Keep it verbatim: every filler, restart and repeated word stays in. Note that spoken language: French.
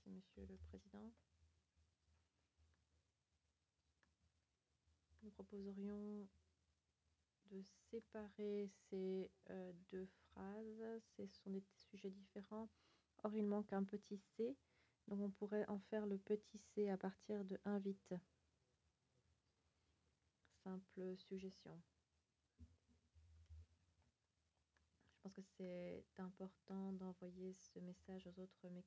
Merci, Monsieur le Président. Nous proposerions de séparer ces euh, deux phrases. Ce sont des sujets différents. Or, il manque un petit c. Donc, on pourrait en faire le petit c à partir de invite. Simple suggestion. Je pense que c'est important d'envoyer ce message aux autres